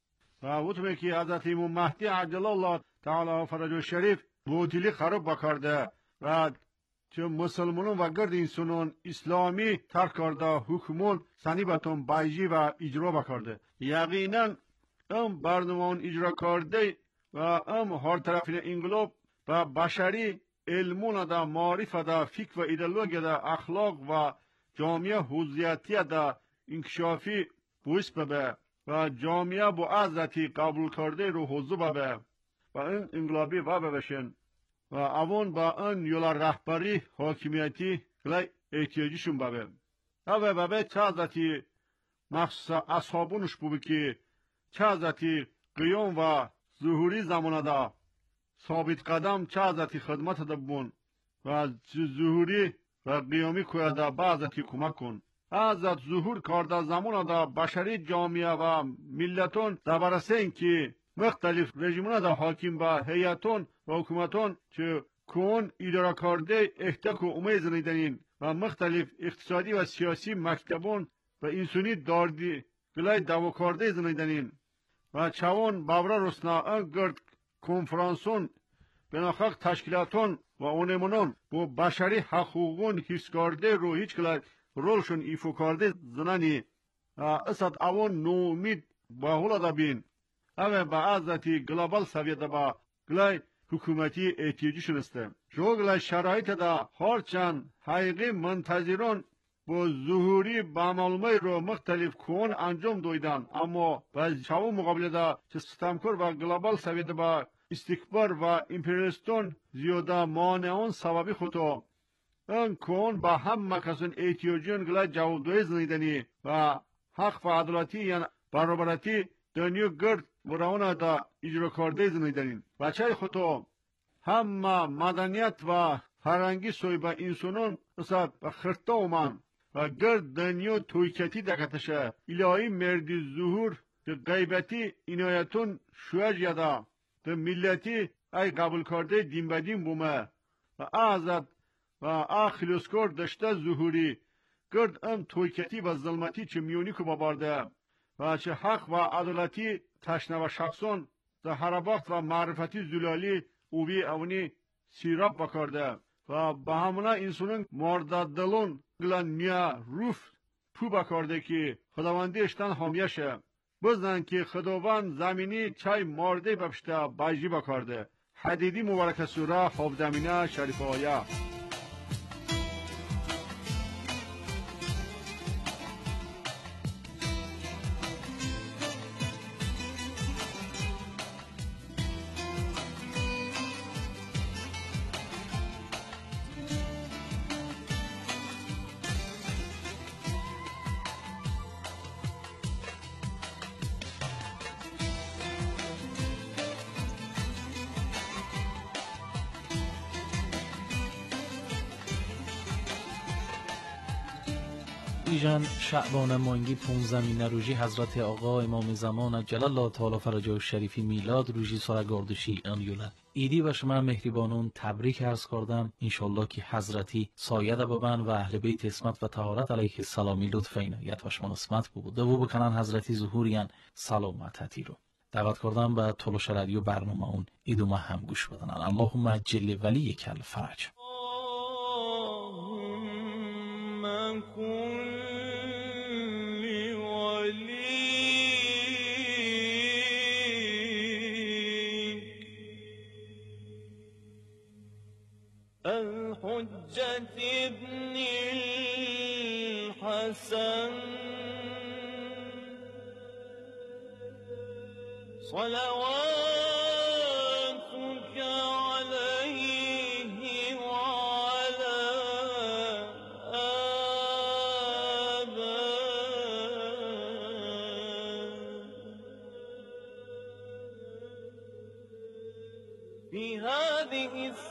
و وطمه که حضرت امام مهدی عجل الله تعالی فرج شریف بوتیلی خراب بکرده و چه مسلمانون و گرد انسانون اسلامی ترک کرده حکمون سنیبتون بایجی و اجرا بکرده یقینا ام برنامه اجرا کرده و ام هر طرفین انقلاب و بشری علمون دا معرف دا فکر و ایدئولوژی دا اخلاق و جامعه حضیتی دا انکشافی بویس ببه و جامعه با عزتی قبول کرده رو حضو ببه و این انقلابی بابه بشن و اوان با این یولا رهبری حاکمیتی گلای احتیاجیشون ببه اوه ببه چه عزتی مخصوص اصحابونش بوبه که چه عزتی قیام و ظهوری زمانه دا ثابت قدم چه عزتی خدمت دا بون و ظهوری و قیامی کویا دا با عزتی کمک کن عزت ظهور کرده زمانه دا بشری جامعه و ملتون دا برسه این که مختلف رژیمونه دا حاکم با هیئتون و حکومتون چه کون اداره کرده احتک و امید زنیدنین و مختلف اقتصادی و سیاسی مکتبون و انسانی داردی گلای دوا کرده زنیدنین و چوان بابرا رسنا ان گرد کنفرانسون بناخق تشکیلاتون و اونمونون با بشری حقوقون حس کرده رو هیچ گلای رولشون ایفو کرده زنانی اسد اوان نومید با هولا دا بین اوه با عزتی گلوبال سویده با گلای حکومتی احتیاجیشون است جو گلای شرایط دا هرچند حقیقی منتظرون با ظهوری با معلومه رو مختلف کون انجام دویدن اما با چاو مقابل دا چه ستمکر و گلوبال سویده با استکبار و امپریالیستون زیاده مانعون سببی خودو این کون با هم مکسون احتیاجیون گلای جواب دوی زنیدنی و حق و عدالتی یعنی برابرتی دنیا گرد براونا دا اجرا کرده زنیدنین بچه خودو هم مدنیت و فرنگی سوی با انسانون اصلا خرطه اومن و گرد دنیا تویکتی دکتشه الهی مردی ظهور که غیبتی اینایتون شویج یادا ده ملتی ای قبول کرده دین بدین بومه و اعزد و اخلیوسکور دشته ظهوری گرد ام تویکتی و ظلمتی چه میونی که بابارده و چه حق و عدالتی تشنه و شخصون ده هرباخت و معرفتی زلالی اوی اونی سیراب بکرده و به همونه انسانون مردد دلون گلن نیا روف پو بکرده که خداوندی اشتن حامیشه بزنن که خداوند زمینی چای مرده بپشته بجی بکرده حدیدی مبارک سوره هفدمینه شریف آیه ایجان شعبان مانگی پونزدهمین روزی حضرت آقا امام زمان جلال الله تعالی فرجه شریفی میلاد روزی سالگردشی انیوله ایدی و شما مهربانون تبریک عرض کردم انشالله که حضرتی سایه ببن و اهل بیت اسمت و طهارت علیه السلامی لطف عنایت و شما اسمت بوده و بکنن حضرتی ظهوریان سلامتی رو دعوت کردم به تلوش رادیو برنامه اون ایدو ما هم گوش بدن اللهم عجل ولی کل فرج الحجة ابن الحسن صلواتك عليه وعلى آبائه في هذه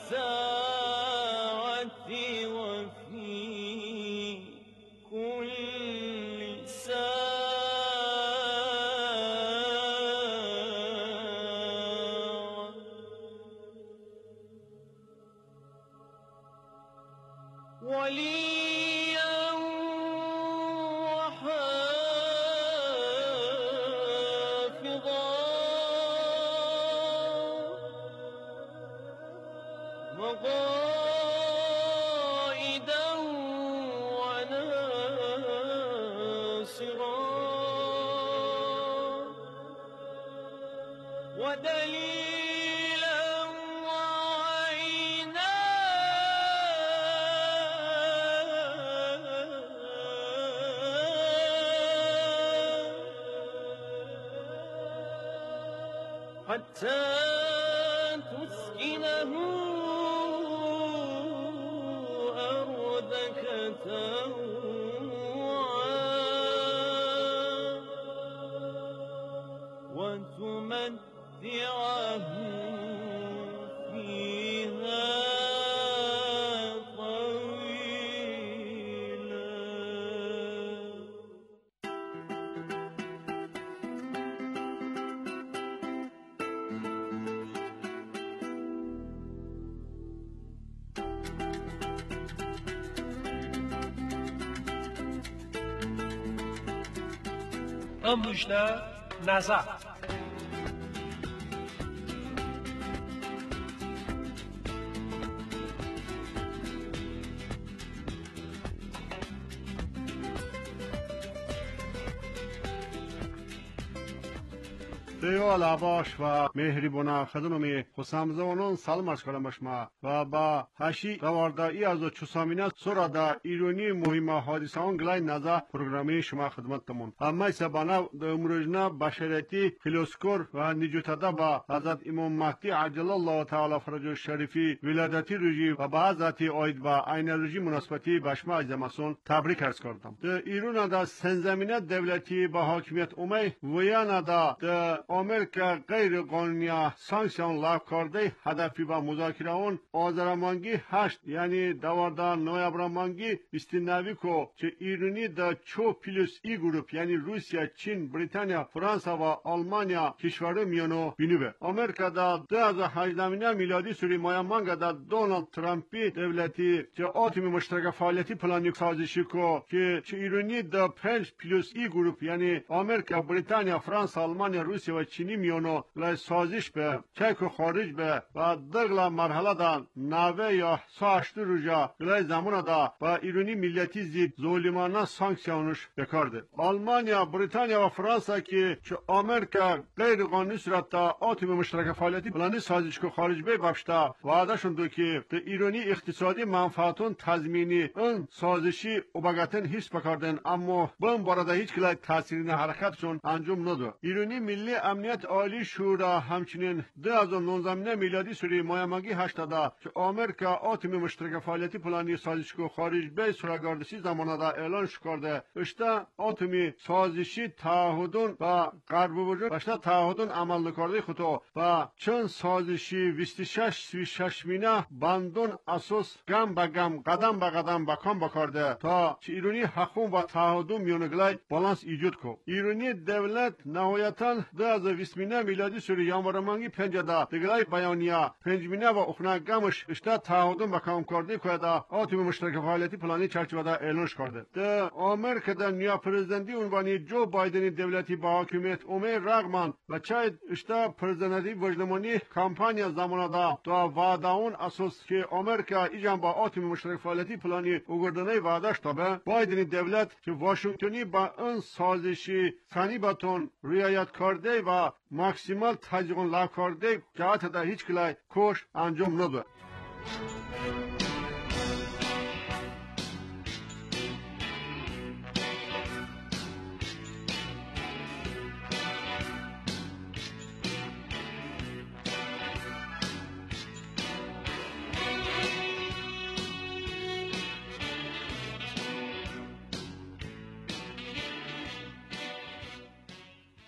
الساعة وفي كل ساعة وليا وحافظا وقائدا وناصرا ودليلا وعينا حتى تسكنه أرضك طوعا وتمتعه فيها طويلا. ام müjde نظر. دیو لباش و مهربونا خدممی خسامزانون سلام از کنم شما و با هشی قواردایی از چوسامینه سورا دا ایرونی مهم حادثه آن گلای نزا پروگرامی شما خدمتتمون اما سبانا امروزنا بشریتی فیلسوفر و نجوتدا با حضرت امام مهدی عجل الله تعالی فرجه شریفی ولادتی روزی و با ذاتی آید با عین روزی مناسبتی به شما عزیزان تبریک عرض کردم. در ایران دا سنزمینه دولتی با حاکمیت اومی ویانا دا آمریکا غیر قانونی سانکسیون لاغو کرده هدفی با مذاکره اون آذرمانگی هشت یعنی دوازده نوامبر مانگی استناوی کو چه ایرانی دا چو پلیس ای گروپ یعنی روسیه، چین، بریتانیا، فرانسه و آلمانیا کشور میانو بینیبه. آمریکا دا دو هزار و هجده میلادی سوری مایامانگا دا دونالد ترامپی دولتی چه آتمی مشترک فعالیتی پلانی سازشی کو که چه ایرانی دا پنج پلیس ای گروپ یعنی آمریکا، بریتانیا، فرانسه، آلمانیا، روسیه و چینی میانو لای سازش به چک خارج به و دغلا مرحله دا نوه یا ساشت روزا لای زمان دا با ایرانی ملیتی زید ظالمانه سانکسیونش بکارده. آلمانیا، بریتانیا و فرانسه که چه آمریکا غیر قانونی صورت دا آتم مشترک فعالیتی پلانی سازش کو خارج به باشتا وعدهشون دو که به ایرانی اقتصادی منفعتون تضمینی اون سازشی اوباگتن حس بکاردن اما بم بارده هیچ کلای تاثیرین حرکتشون انجام نداد. ایرانی ملی امنیت عالی شورا همچنین دو هزار و نوزده میلادی سوری مایامانگی هشتاد که آمریکا آتم مشترک فعالیتی پلانی سازش کو خارج به سوراگاردشی زمانه دا اعلان کرده اشتا آتمی سازشی تعهدون و غرب وجود اشتا تعهدون عمل کرده خطا و چند سازشی بیست و شش سی و شش مینه بندون اساس گم با گم قدم با قدم با کام بکارده تا چه ایرانی حقوم و تعهدون میونگلای بالانس ایجاد کو. ایرانی دولت نهایتا دو هزار و بیست میلادی سوری یامورمانگی پنجده دگلای بیانیا پنجمینه و اخنا گمش اشتا تعهدون با کام کرده که دا آتم مشترک فعالیتی پلانی چرچوبه دا اعلان کرده. ده آمریکا دا نیا پرزیدنتی عنوانی جو بایدنی دولتی با حاکمیت اومی رغمان و چای اشتا پرزیدنتی وجدمانی کمپانیا زمان دا تا وعده اون اساس که آمریکا ایجان با آتم مشترک فعالیتی پلانی اوگردنه وعدهش تابه بایدنی دولت که واشنگتنی با اون سازشی ثانی باتون رعایت کرده و ماکسیمال تجربه لا کرده جهت دا هیچ کلای کوش انجام نده.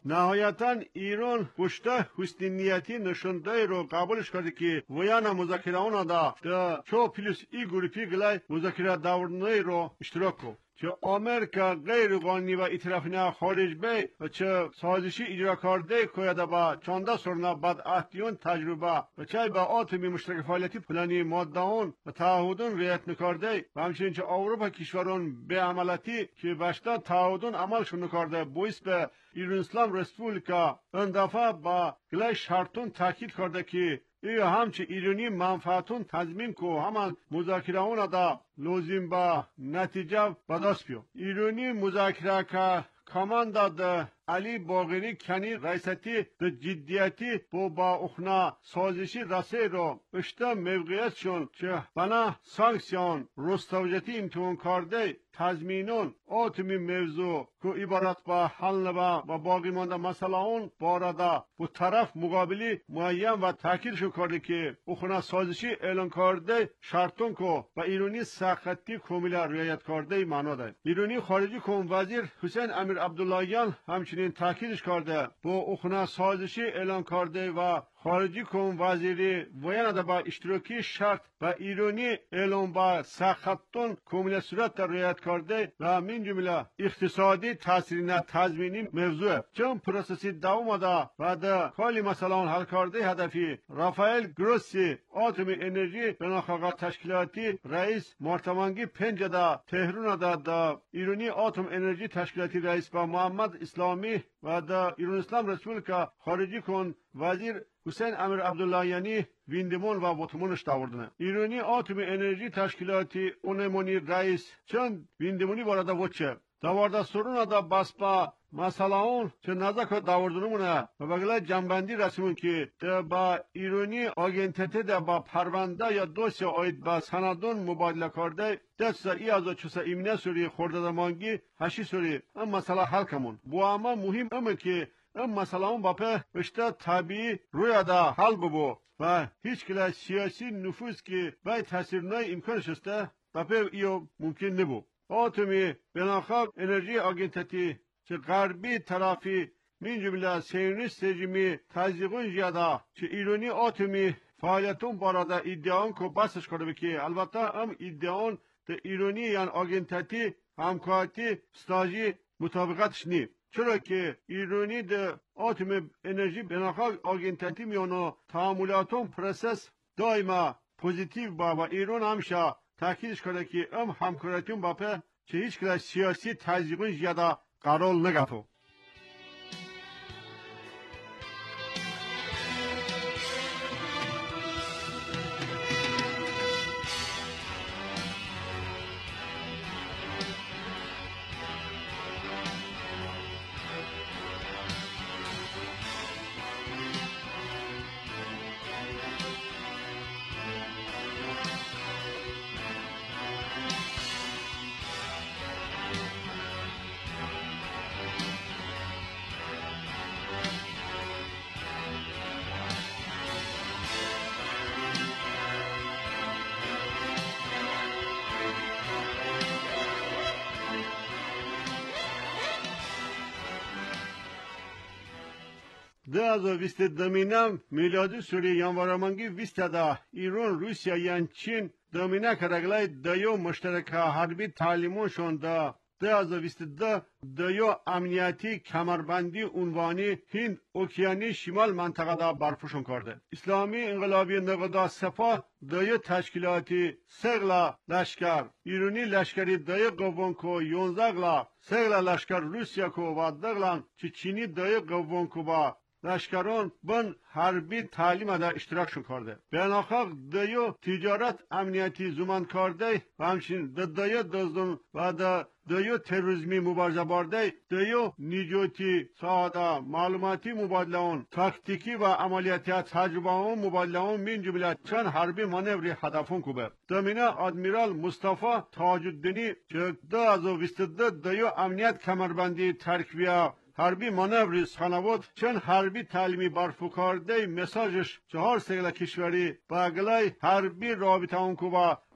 نهایتا ایران پشت حسن نیتی نشونده رو قبولش کرده که ویانا مذاکره اونا دا ده چو پلیس ای گروپی گلای مذاکره داورنه رو اشتراک کو چه آمریکا غیر قانونی و اطرافینا خارج بی و چه سازشی اجرا کرده که با چانده سرنا بد احتیون تجربه و چه با آتمی مشترک فعالیتی پلانی مادهون و تعهدون رعایت نکرده و همچنین چه اروپا کشوران به عملاتی که بشتا تعهدون عملشون نکرده باعث به ایران اسلام رسپولیکا این دفعه با گلای شرطون تاکید کرده که ای همچه ایرانی منفعتون تضمین کو همان مذاکره اونا دا لازم با نتیجه به دست بیو ایرانی مذاکره که کاماندا ده علی باقری کنی رئیستی ده جدیتی بو با اخنا سازشی رسه رو اشتا موقعیتشون چه بنا سانکسیون رستوجتی امتحان کرده تضمینون آتمی موضوع که عبارت با حل با و باقی مانده مسئله اون بارده bu taraf مقابلی معین و تاکیدشون کرده که اخنا سازشی اعلان کرده شرطون کو و ایرانی سختی کاملا رعایت کرده معنا داره. ایرانی خارجی کم وزیر حسین امیر عبداللهیان همچنین تاکیدش کرده با اخنا سازشی اعلان کرده و خارجی کم وزیری ویانا با اشتراکی شرط و ایرانی اعلان با سخطون کاملا صورت رعایت کرده و من جمله اقتصادی تاثیر نه تضمینی موضوع چون پروسسی دوام دا و دا کلی مسئله حل کرده هدفی رافائل گروسی آتمی انرژی بناخواقات تشکیلاتی رئیس مارتمانگی پنج دا تهران دا دا ایرانی آتم انرژی تشکیلاتی رئیس با محمد اسلامی و دا ایران اسلام رسپولیکا خارجی کن وزیر حسین امیر عبداللهیانی ویندمون و بوتمونش داوردنه ایرانی آتمی انرژی تشکیلاتی اونمونی رئیس چند ویندمونی وارد وچه داورده سرون دا بس با مسئله اون چه نزدیک داوردنمونه و بغل جنبندی رسمون که با ایرانی آگنتته ده با پرونده یا دوسیا آید با سندون مبادله کرده دست ای از چوسا ایمنه سوری خورده دمانگی هشی سوری این مسئله حل کمون بو اما مهم امه که این مسئله اون باپه بشته طبیعی روی دا حل ببو و هیچ کلا سیاسی نفوذ که باید تاثیر نای امکانش استه باپه ایو ممکن نبو آتمی بناخواب انرژی آگنتتی چه غربی طرفی من جمله سیونیست رژیمی تزریقون زیاده چه ایرانی آتمی فعالیتون باراده ایدئان که بسش کرده بکی البته هم ایدئان ده ایرانی یعنی آگنتتی همکارتی ستاجی مطابقتش نی چرا که ایرانی ده آتمی انرژی بناخواب آگنتتی میانو تعاملاتون پروسس دائما پوزیتیو با و ایران همشه تاکیدش کرده که ام همکارتیون باپه چه هیچ کلاس سیاسی تزریقون زیاده قرار نگفتو ده هزار بیست دمینم میلادی سوری یانوارمانگی بیست دا ایران روسیا یان چین دمینه کرگلای دیو مشترک حربی تعلیمون شون دا ده هزار بیست ده دیو امنیتی کمربندی عنوانی هند اوکیانی شمال منطقه دا برپوشون کرده اسلامی انقلابی نقدا سپاه دیو تشکیلاتی سغلا لشکر ایرانی لشکری دیو قوونکو یونزاغلا سغلا لشکر روسیا کو و دغلان چی چینی دیو قوونکو با لشکران بن حربی تعلیم در اشتراکشون کرده. بناخاق دیو تجارت امنیتی زمان کرده و همچنین دیو دزدون و دیو تروریسمی مبارزه برده دیو نیجوتی ساده معلوماتی مبادله اون تاکتیکی و عملیاتی تجربه اون مبادله اون من جمله چند حربی مانوری هدفون کوبه. دمینه ادمیرال مصطفی تاج الدینی که دو هزار و بیست و دو دیو امنیت کمربندی ترکیه حربی مانوری خانواد چند حربی تعلیمی برفو کرده مساجش چهار سگل کشوری با گلای حربی رابطه اون کو با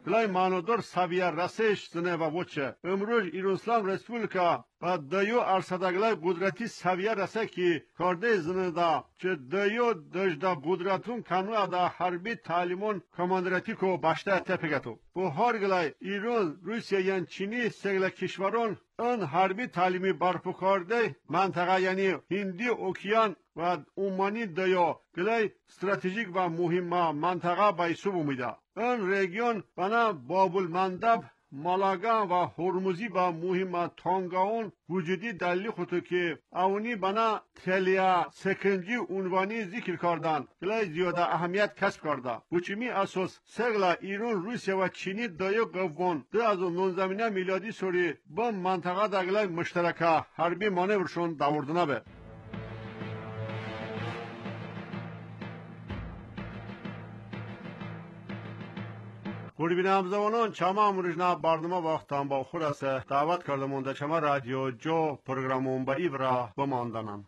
گلای مانودر سویه رسش زنه و وچه امروز ایران اسلام رسپولیکا و دیو ارسدگلای قدرتی سویه رسه کی کارده زنه دا چه دیو دجدا قدرتون کنو دا حربی تعلیمون کماندراتی کو باشته تپگتو bu har gilay İran, Rusya yani Çin'i segle kişvarın ön harbi talimi barpu karde mantığa yani Hindi okyan ve Umani dayo gilay stratejik ve muhimma mantığa baysu bumida. Ön region bana Babul Mandab Malaga و هرمزی با مهم تانگاون وجودی دلیل خودو که اونی بنا تلیا سکنجی عنوانی ذکر کردن گلای زیاده اهمیت کسب کرده بچمی اساس سگلا ایران روسیه و چینی دایو قوان دو از نوزدهمین میلادی سوری با منطقه دگلای مشترکه حربی مانورشون داوردنه به خوری بینم زمانان چما امروزنا برنامه وقتان با خود است دعوت کردم اونده چما رادیو جو پروگرامون با ایبرا بماندنم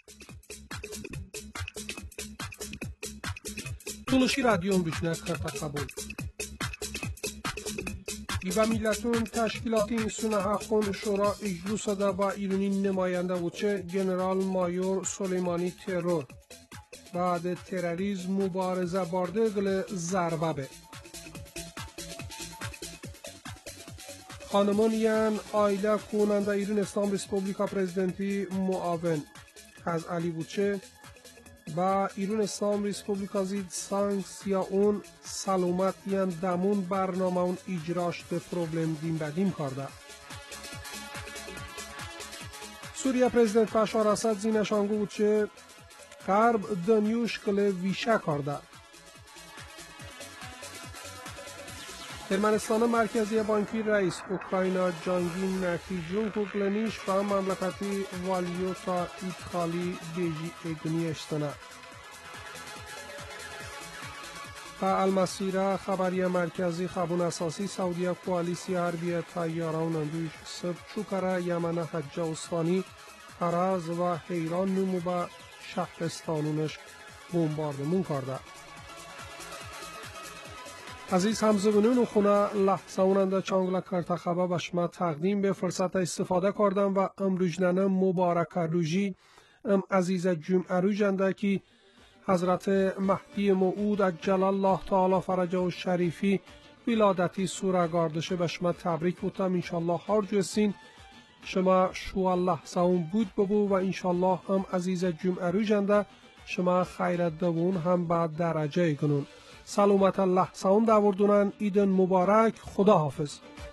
تولوشی رادیوم بشنه کرتا قبول ایبا میلتون تشکیلات این سونه خون شورا اجلوس دا با ایرانی نماینده وچه جنرال مایور سلیمانی ترور بعد تروریسم مبارزه بارده گل ضربه به خانمان یان آیله کننده ایران اسلام ریسپوبلیکا پرزیدنتی معاون از علی بوچه با ایران اسلام ریسپوبلیکا زید سانکسیا اون سلامت یان دمون برنامه اون اجراش ده پروبلم دیم بدیم کرده. سوریه پرزیدنت بشار اسد زینشانگو بوچه غرب دنیوش کل ویشه کرده. ارمنستان مرکزی بانکی رئیس اوکراینا جانگین نتیجون کوکلنیش و مملکتی والیوتا ایتخالی دیجی ایگنی اشتنه. با المسیره خبری مرکزی خبون اساسی سعودیه کوالیسی حربی تیاران اندوش سب چوکره یمن حج اسفانی حراز و حیران نمو با شهرستانونش بمباردمون کرده. عزیز همزبانان خونه لحظه اوننده چانگلا کرتا خبر بشما تقدیم به فرصت استفاده کردم و امروجنانه مبارک روژی ام عزیز جمعه روژنده که حضرت مهدی موعود عجل الله تعالی فرجه و شریفی ولادتی سوره گاردشه بشما تبریک بودم انشالله هر جوستین شما شو الله ساون بود ببو و انشالله ام عزیز جمعه روژنده شما خیرت دوون هم بعد درجه کنون سلامت الله ساون داوردونن ایدن مبارک خدا حافظ